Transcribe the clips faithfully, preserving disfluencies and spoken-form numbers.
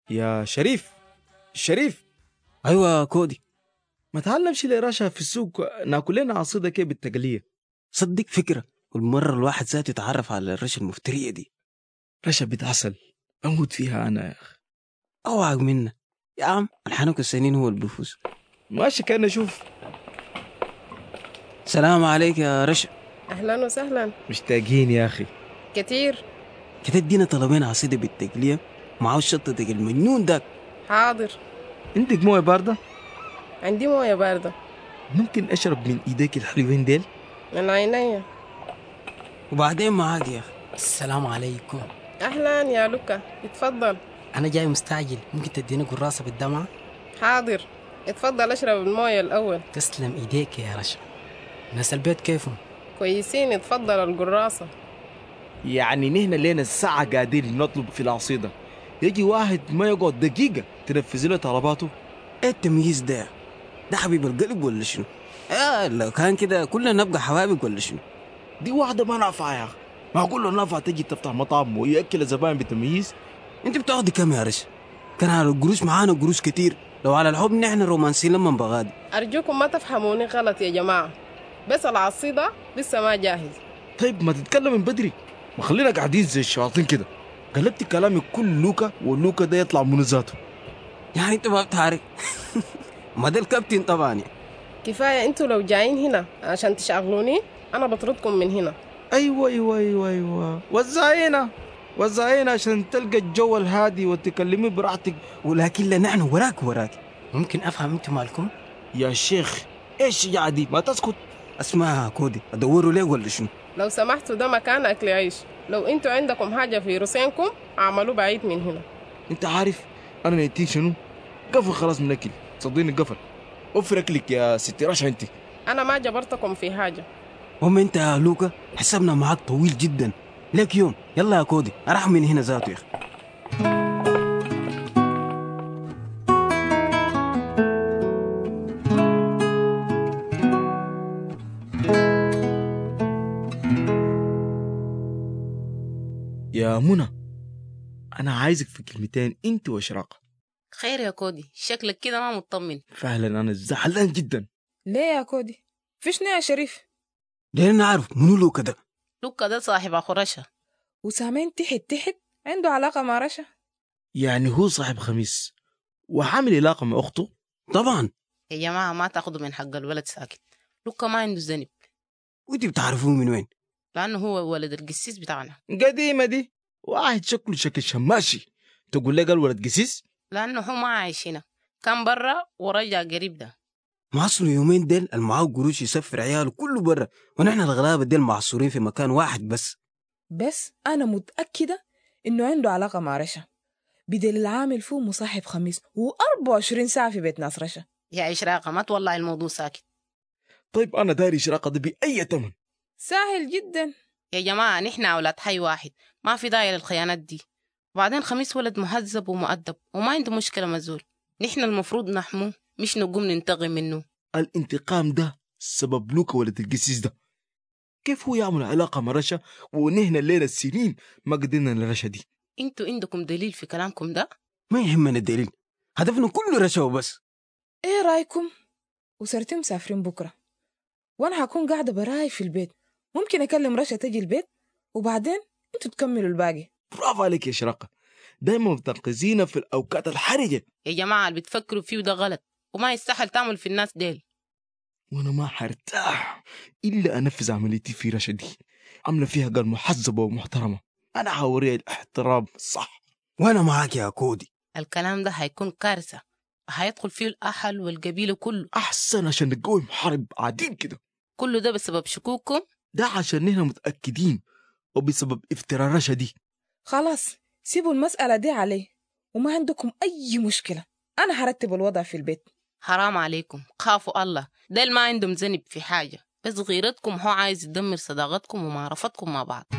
يا شريف، شريف، ايوه كودي. ما تعلمش لي رشا في السوق ناكل لنا عصيدة كده بالتقلية؟ صدق فكره، والمره الواحد ذاته يتعرف على الرشا المفتريه دي. رشا بنت عسل، اموت فيها انا يا اخي. اوعق منا يا عم، الحنوك السنين هو اللي بيفوز. ماشي كان اشوف. سلام عليك يا رشا. أهلا وسهلا. مشتاقين يا اخي. كتير. كده ادينا طلبين عصيده بالتقليه معاه شطتك المجنون داك. حاضر. عندك مويه باردة؟ عندي موية باردة. ممكن اشرب من ايديك الحلوين ديل؟ من عينيا. وبعدين معاك يا اخي. السلام عليكم. أهلا يا لوكا، اتفضل. أنا جاي مستعجل، ممكن تديني قراصة بالدمعة؟ حاضر، اتفضل اشرب الموية الأول. تسلم إيديك يا رشا. ناس البيت كيفهم؟ كويسين، اتفضل القراصة. يعني نحن لنا الساعة قاعدين نطلب في العصيدة، يجي واحد ما يقعد دقيقة تنفذ له طلباته؟ ايه التمييز ده؟ ده حبيب القلب ولا شنو؟ آه لو كان كده كلنا نبقى حبايبك ولا شنو؟ دي واحدة ما نافعة يا اخي. ما اقول له نافعة تجي تفتح مطعم ويأكل الزبائن بتمييز؟ انت بتاخدي كم يا رشا؟ كان على القروش معانا قروش كتير، لو على الحب نحن رومانسيين لما بغادي. أرجوكم ما تفهموني غلط يا جماعة، بس العصيدة لسه ما جاهز. طيب ما تتكلم من بدري، ما خلينا قاعدين زي الشياطين كده. قلبت كلامي كل لوكا واللوكا ده يطلع من ذاته. يعني انت ما بتعرف. ما ده الكابتن طبعا يعني. كفاية انتوا لو جايين هنا عشان تشغلوني أنا بطردكم من هنا. ايوه ايوه ايوه ايوه، وزعينا وزعينا عشان تلقى الجو الهادي وتكلمي براحتك. ولكن لا نحن وراك وراك. ممكن أفهم أنتوا مالكم؟ يا شيخ ايش يا عدي ما تسكت. اسمعها كودي، ادوروا ليه ولا شنو؟ لو سمحتوا ده مكان أكل عيش، لو انتوا عندكم حاجة في رسينكم اعملوا بعيد من هنا. انت عارف انا نيتي شنو؟ قفل خلاص من اكل، صدقني قفل. وفر اكلك يا ستي رشا انت. أنا ما جبرتكم في حاجة. هم انت يا لوكا حسابنا معاك طويل جدا. لك يوم يلا يا كودي اروح من هنا ذاته يا اخي. يا منى، انا عايزك في كلمتين انت واشراقه. خير يا كودي، شكلك كده ما مطمن. فعلا انا زعلان جدا. ليه يا كودي؟ فيش يا شريف؟ ليه نعرف منو لوكا ده؟ لوكا ده صاحب اخو رشا. وسامين تحت تحت عنده علاقة مع رشا؟ يعني هو صاحب خميس وعامل علاقة مع اخته؟ طبعا. يا جماعة ما تاخدوا من حق الولد ساكت، لوكا ما عنده ذنب. ودي بتعرفوه من وين؟ لأنه هو ولد القسيس بتاعنا. قديمة دي، واحد شكله شكل شماشي تقول لي قال ولد قسيس؟ لأنه هو ما عايش هنا، كان برا ورجع قريب ده. معصر يومين ديل المعاو قروش يسفر عياله كله برا، ونحن الغلابة ديل معصورين في مكان واحد بس. بس أنا متأكدة إنه عنده علاقة مع رشا، بدل العامل فيه مصاحب خميس وأربع وعشرين ساعة في بيت ناس رشا. يا إشراقة ما تولع الموضوع ساكت. طيب أنا داري إشراقة دي بأي تمن. سهل جدا يا جماعة نحن أولاد حي واحد، ما في داعي للخيانات دي. وبعدين خميس ولد مهذب ومؤدب وما عنده مشكلة مزول، نحن المفروض نحموه مش نقوم ننتقم منه. الانتقام ده سبب لوكا ولد القسيس ده. كيف هو يعمل علاقة مع رشا ونحن الليلة السنين ما قدرنا لرشا دي؟ انتوا عندكم دليل في كلامكم ده؟ ما يهمنا الدليل، هدفنا كله رشا وبس. إيه رأيكم؟ وسرتي مسافرين بكرة وأنا هكون قاعدة براي في البيت، ممكن أكلم رشا تجي البيت وبعدين انتوا تكملوا الباقي. برافو عليك يا إشراقة، دايما بتنقذينا في الأوقات الحرجة. يا جماعة اللي بتفكروا فيه ده غلط وما يستحل تعمل في الناس ديل. وانا ما حرتاح الا انفذ عمليتي في رشا دي، عامله فيها قال محذبه ومحترمه. انا حوريها الاحترام الصح. وانا معاك يا كودي. الكلام ده هيكون كارثه، هيدخل فيه الاهل والقبيله كله. احسن عشان نقوي محارب قاعدين كده. كله ده بسبب شكوككم؟ ده عشان نحن متاكدين وبسبب افتراء رشا دي. خلاص سيبوا المسألة دي عليه وما عندكم أي مشكلة، أنا هرتب الوضع في البيت. حرام عليكم، خافوا الله، ديل ما عندهم ذنب في حاجة، بس غيرتكم هو عايز يدمر صداقتكم ومعرفتكم مع بعض.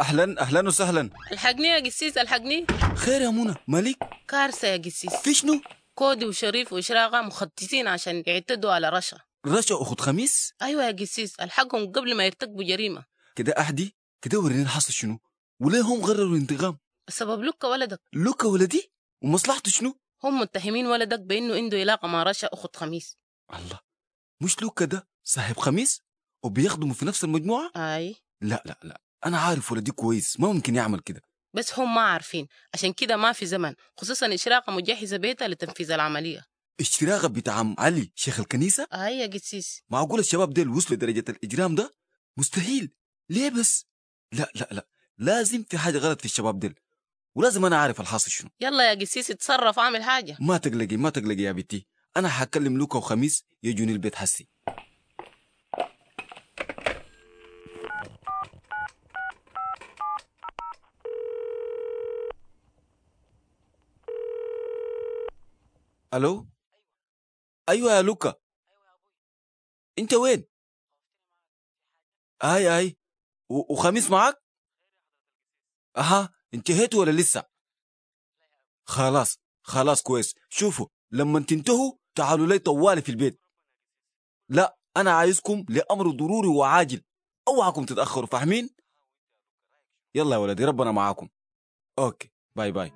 أهلا أهلا وسهلا. الحقني يا قسيس الحقني. خير يا منى مالك؟ كارثة يا قسيس. في شنو؟ كودي وشريف وإشراقة مخططين عشان يعتدوا على رشا. رشا أخت خميس؟ أيوة يا قسيس، الحقهم قبل ما يرتكبوا جريمة. كده أحدي كده وريني حصل شنو؟ وليه هم غرروا الانتقام؟ السبب لوكا ولدك. لوكا ولدي؟ ومصلحته شنو؟ هم متهمين ولدك بأنه عنده علاقة مع رشا أخت خميس. الله، مش لوكا ده صاحب خميس وبيخدموا في نفس المجموعة؟ أي لا لا لا، أنا عارف ولدي كويس، ما ممكن يعمل كده. بس هم ما عارفين، عشان كده ما في زمن، خصوصا إشراقة مجهزة بيتها لتنفيذ العملية. اشتراغة بتاع عم علي شيخ الكنيسة؟ أي يا قسيس. معقول الشباب ديل وصلوا لدرجة الإجرام ده؟ مستحيل. ليه بس؟ لا لا لا، لازم في حاجة غلط في الشباب ديل، ولازم أنا أعرف الحاصل شنو. يلا يا قسيس اتصرف، اعمل حاجة. ما تقلقي ما تقلقي يا بنتي، أنا حكلم لوكا وخميس يجوني البيت حسي. ألو؟ أيوة يا لوكا. أنت وين؟ آي آي و- وخميس معك؟ أها، انتهيت ولا لسه؟ خلاص خلاص كويس. شوفوا لما تنتهوا تعالوا لي طوالي في البيت. لا أنا عايزكم لأمر ضروري وعاجل، أوعكم تتأخروا، فاهمين؟ يلا يا ولدي ربنا معاكم. أوكي باي باي.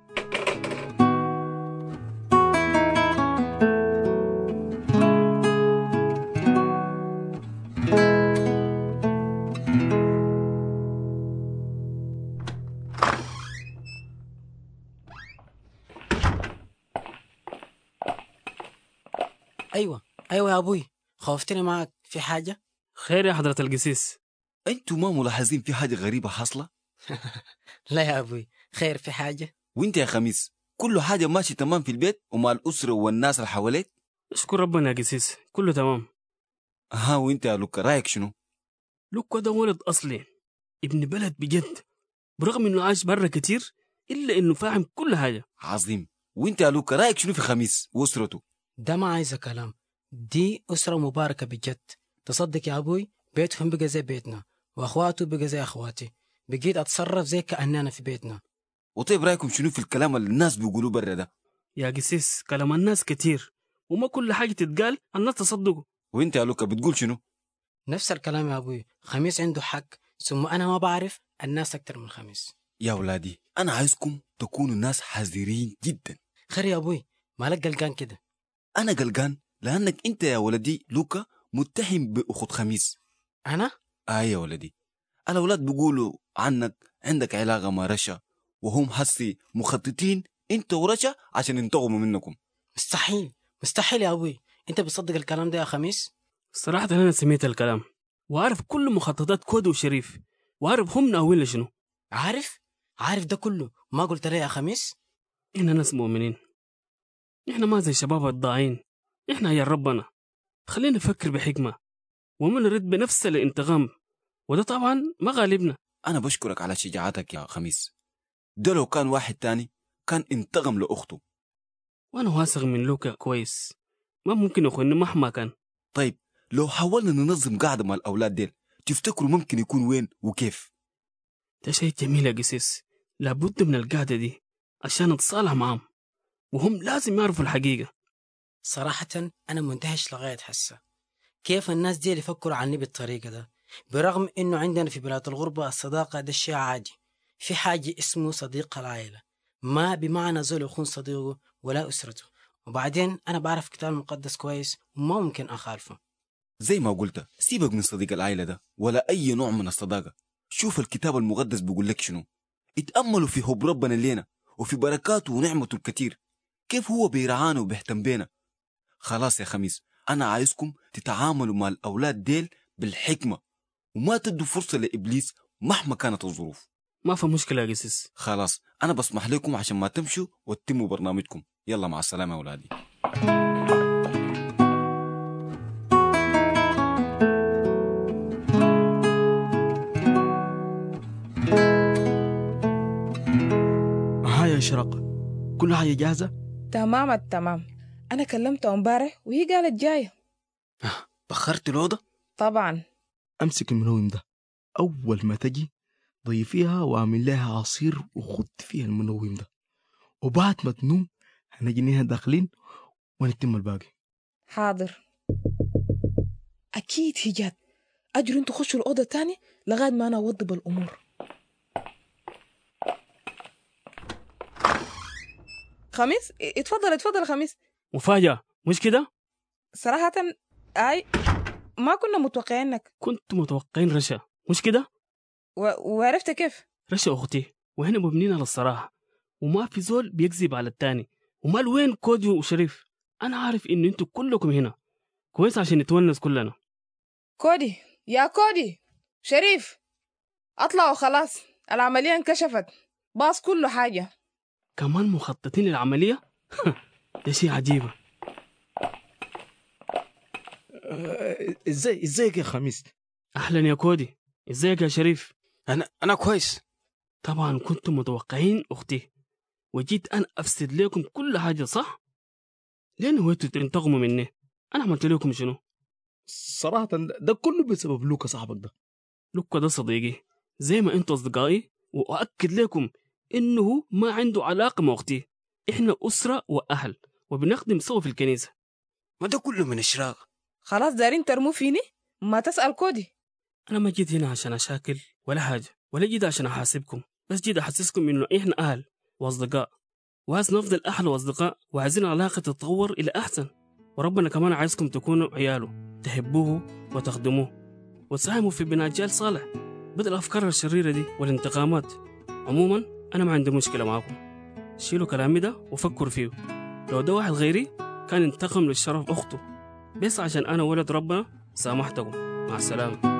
أيوة أيوة يا أبوي، خوفتني معك، في حاجة؟ خير يا حضرة القسيس. أنتوا ما ملاحظين في حاجة غريبة حاصلة؟ لا يا أبوي، خير في حاجة؟ وانت يا خميس كل حاجة ماشي تمام في البيت ومع الأسرة والناس اللي حواليك؟ اشكر ربنا يا قسيس، كله تمام. ها وانت يا لوكا رايك شنو؟ لوكا ده ولد أصلي، ابن بلد بجد، برغم إنه عاش برا كتير إلا إنه فاهم كل حاجة. عظيم. وانت يا لوكا رايك شنو في خميس وأسرته؟ ده ما عايزة كلام، دي أسرة مباركة بجد. تصدق يا أبوي بيتهم بقى زي بيتنا، وأخواته بقى زي أخواتي، بقيت أتصرف زي كأننا في بيتنا. وطيب رايكم شنو في الكلام اللي الناس بيقولوا برا ده؟ يا قسيس كلام الناس كتير، وما كل حاجة تتقال الناس تصدقوا. وانت يا لوكا بتقول شنو؟ نفس الكلام يا أبوي، خميس عنده حق، ثم أنا ما بعرف الناس أكتر من خميس. يا ولادي أنا عايزكم تكونوا ناس حذرين جدا. خير يا أبوي، مالك قلقان كده؟ أنا قلقان لأنك أنت يا ولدي لوكا متهم بأخت خميس. أنا؟ آه يا ولدي، الأولاد بيقولوا عنك عندك علاقة مع رشا، وهم حسي مخططين أنت ورشا عشان ينتقموا منكم. مستحيل مستحيل يا أبوي، أنت بتصدق الكلام ده يا خميس؟ صراحة أنا سمعت الكلام وعارف كل مخططات كودو وشريف، وعارف هم ناويين لشنو. عارف؟ عارف ده كله ما قلت لي يا خميس؟ إحنا ناس مؤمنين، إحنا ما زي شباب الضاعين، إحنا يا ربنا. خلينا نفكر بحكمة وما نرد بنفس الانتقام، وده طبعا ما غالبنا. أنا بشكرك على شجاعتك يا خميس، ده لو كان واحد تاني كان انتقم لأخته. وأنا واثق من لوكا كويس، ما ممكن يخوني مهما كان. طيب لو حاولنا ننظم قاعدة مع الأولاد ديل تفتكروا ممكن يكون وين وكيف؟ ده شيء جميل يا قسيس، لابد من القعدة دي عشان نتصالح معهم، وهم لازم يعرفوا الحقيقة. صراحة أنا منتهش لغاية حسة كيف الناس دي يفكروا عني بالطريقة ده، برغم إنه عندنا في بلاد الغربة الصداقة ده شيء عادي. في حاجة اسمه صديق العائلة، ما بمعنى زول يخون صديقه ولا أسرته. وبعدين أنا بعرف كتاب المقدس كويس وما ممكن أخالفه. زي ما قلت سيبك من صديق العائلة ده ولا أي نوع من الصداقة. شوف الكتاب المقدس بيقول لك شنو، اتأملوا في حب ربنا لينا وفي بركاته ونعمته الكتير، كيف هو بيرعانا وبيهتم بينا. خلاص يا خميس، أنا عايزكم تتعاملوا مع الأولاد ديل بالحكمة وما تدوا فرصة لإبليس مهما كانت الظروف. ما في مشكلة يا قسيس. خلاص أنا بسمح لكم عشان ما تمشوا وتتموا برنامجكم. يلا مع السلامة يا أولادي. ها يا إشراق، كل حاجة جاهزة؟ تمام التمام، أنا كلمتها امبارح وهي قالت جاية. بخرت الأوضة؟ طبعا. أمسك المنوم ده، أول ما تجي ضيفيها واعمل لها عصير وخد فيها المنوم ده، وبعد ما تنوم هنجي نحن داخلين ونتم الباقي. حاضر. أكيد هي جات. أجروا انتوا خشوا الأوضة التاني لغاية ما أنا أوضب الأمور. خميس اتفضل اتفضل خميس. مفاجأة مش كده؟ صراحة أي ما كنا متوقعينك. كنت متوقعين رشا مش كده؟ و... وعرفت كيف؟ رشا أختي وهنا مبنين على الصراحة، وما في زول بيكذب على التاني، ومال وين كودي وشريف؟ أنا عارف إنه أنتوا كلكم هنا كويس عشان نتونس كلنا. كودي يا كودي شريف أطلعوا خلاص، العملية انكشفت، باص كله حاجة. كمان مخططين للعملية؟ ده شيء عجيبة. ازاي ازيك يا خميس؟ أهلا يا كودي، ازيك يا شريف؟ أنا أنا كويس. طبعا كنتم متوقعين أختي وجيت أنا أفسد لكم كل حاجة صح؟ ليه نويتوا تنتقموا مني؟ أنا عملت لكم شنو؟ صراحة ده كله بسبب لوكا صاحبك ده. لوكا ده صديقي زي ما أنتوا أصدقائي، وأؤكد لكم إنه ما عنده علاقة مع أختي. إحنا أسرة وأهل وبنخدم سوا في الكنيسة. ما ده كله من إشراق. خلاص دارين ترموا فيني؟ ما تسأل كودي. أنا ما جيت هنا عشان أشاكل ولا حاجة، ولا جيت عشان أحاسبكم، بس جيت أحسسكم إنه إحنا أهل وأصدقاء، وعايز نفضل أهل وأصدقاء، وعايزين العلاقة تتطور إلى أحسن، وربنا كمان عايزكم تكونوا عياله تحبوه وتخدموه وتساهموا في بناء جيل صالح بدل الأفكار الشريرة دي والانتقامات. عموما أنا ما عندي مشكلة معكم، شيلوا كلامي ده وفكروا فيه. لو ده واحد غيري كان انتقم للشرف أخته، بس عشان أنا ولد ربنا سامحتكم. مع السلامة.